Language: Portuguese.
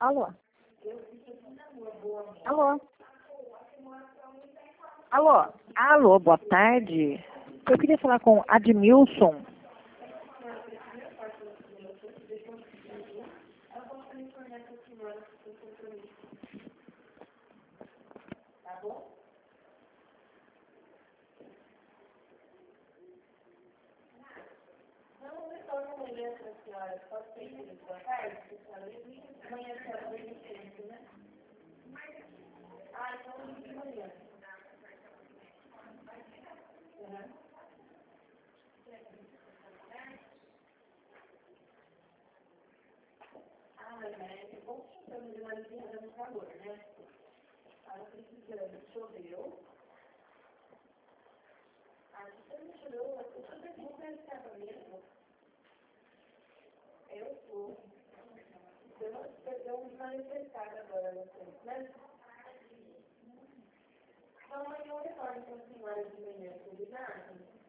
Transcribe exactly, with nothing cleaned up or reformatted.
Alô? Alô? Alô? Alô, boa tarde. Eu queria falar com Admilson. Então, amanhã eu retorno com a senhora de manhã, combinado?